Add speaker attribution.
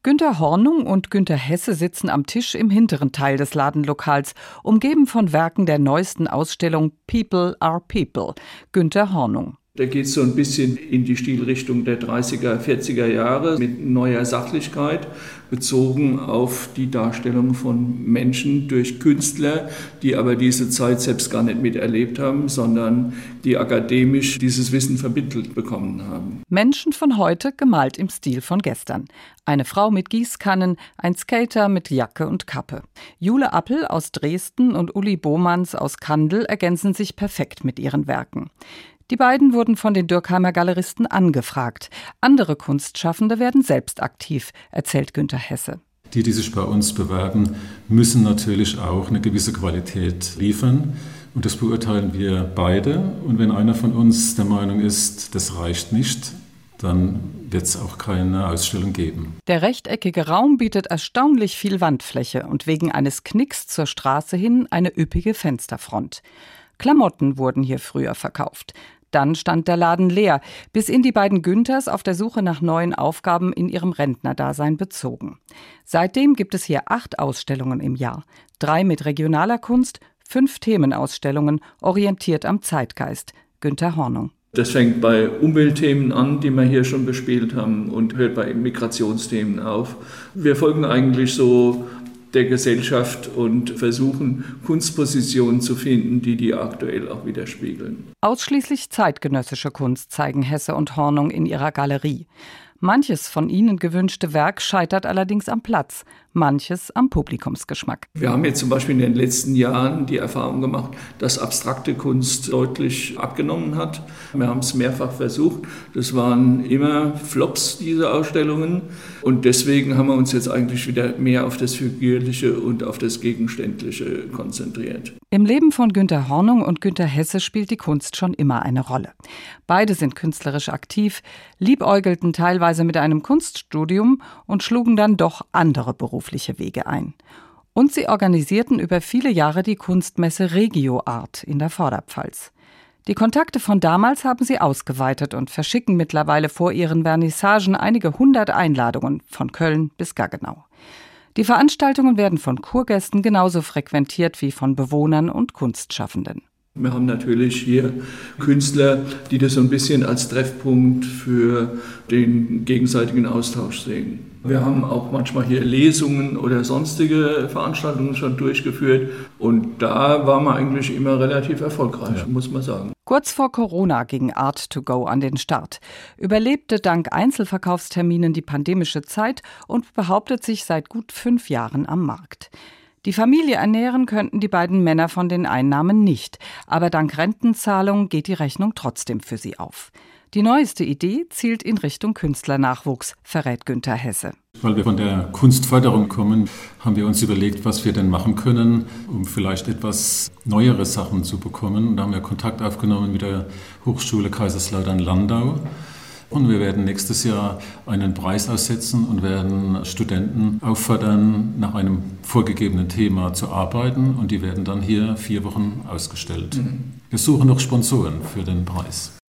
Speaker 1: Günter Hornung und Günter Hesse sitzen am Tisch im hinteren Teil des Ladenlokals, umgeben von Werken der neuesten Ausstellung People are People. Günter Hornung.
Speaker 2: Da geht es so ein bisschen in die Stilrichtung der 30er, 40er Jahre mit neuer Sachlichkeit, bezogen auf die Darstellung von Menschen durch Künstler, die aber diese Zeit selbst gar nicht miterlebt haben, sondern die akademisch dieses Wissen vermittelt bekommen haben.
Speaker 1: Menschen von heute gemalt im Stil von gestern. Eine Frau mit Gießkannen, ein Skater mit Jacke und Kappe. Jule Appel aus Dresden und Uli Bohmanns aus Kandel ergänzen sich perfekt mit ihren Werken. Die beiden wurden von den Dürkheimer Galeristen angefragt. Andere Kunstschaffende werden selbst aktiv, erzählt Günter Hesse.
Speaker 3: Die sich bei uns bewerben, müssen natürlich auch eine gewisse Qualität liefern. Und das beurteilen wir beide. Und wenn einer von uns der Meinung ist, das reicht nicht, dann wird es auch keine Ausstellung geben.
Speaker 1: Der rechteckige Raum bietet erstaunlich viel Wandfläche und wegen eines Knicks zur Straße hin eine üppige Fensterfront. Klamotten wurden hier früher verkauft. Dann stand der Laden leer, bis ihn die beiden Günthers auf der Suche nach neuen Aufgaben in ihrem Rentnerdasein bezogen. Seitdem gibt es hier 8 Ausstellungen im Jahr. 3 mit regionaler Kunst, 5 Themenausstellungen, orientiert am Zeitgeist. Günter Hornung.
Speaker 2: Das fängt bei Umweltthemen an, die wir hier schon bespielt haben, und hört bei Migrationsthemen auf. Wir folgen eigentlich so der Gesellschaft und versuchen, Kunstpositionen zu finden, die aktuell auch widerspiegeln.
Speaker 1: Ausschließlich zeitgenössische Kunst zeigen Hesse und Hornung in ihrer Galerie. Manches von ihnen gewünschte Werk scheitert allerdings am Platz, manches am Publikumsgeschmack.
Speaker 2: Wir haben jetzt zum Beispiel in den letzten Jahren die Erfahrung gemacht, dass abstrakte Kunst deutlich abgenommen hat. Wir haben es mehrfach versucht. Das waren immer Flops, diese Ausstellungen. Und deswegen haben wir uns jetzt eigentlich wieder mehr auf das Figürliche und auf das Gegenständliche konzentriert.
Speaker 1: Im Leben von Günter Hornung und Günter Hesse spielt die Kunst schon immer eine Rolle. Beide sind künstlerisch aktiv, liebäugelten teilweise mit einem Kunststudium und schlugen dann doch andere berufliche Wege ein. Und sie organisierten über viele Jahre die Kunstmesse Regio Art in der Vorderpfalz. Die Kontakte von damals haben sie ausgeweitet und verschicken mittlerweile vor ihren Vernissagen einige 100 Einladungen von Köln bis Gaggenau. Die Veranstaltungen werden von Kurgästen genauso frequentiert wie von Bewohnern und Kunstschaffenden.
Speaker 2: Wir haben natürlich hier Künstler, die das so ein bisschen als Treffpunkt für den gegenseitigen Austausch sehen. Wir haben auch manchmal hier Lesungen oder sonstige Veranstaltungen schon durchgeführt und da waren wir eigentlich immer relativ erfolgreich, muss man sagen.
Speaker 1: Kurz vor Corona ging Art2Go an den Start, überlebte dank Einzelverkaufsterminen die pandemische Zeit und behauptet sich seit gut 5 Jahren am Markt. Die Familie ernähren könnten die beiden Männer von den Einnahmen nicht, aber dank Rentenzahlung geht die Rechnung trotzdem für sie auf. Die neueste Idee zielt in Richtung Künstlernachwuchs, verrät Günter Hesse.
Speaker 3: Weil wir von der Kunstförderung kommen, haben wir uns überlegt, was wir denn machen können, um vielleicht etwas neuere Sachen zu bekommen. Und da haben wir Kontakt aufgenommen mit der Hochschule Kaiserslautern-Landau. Und wir werden nächstes Jahr einen Preis aussetzen und werden Studenten auffordern, nach einem vorgegebenen Thema zu arbeiten. Und die werden dann hier 4 Wochen ausgestellt. Wir suchen noch Sponsoren für den Preis.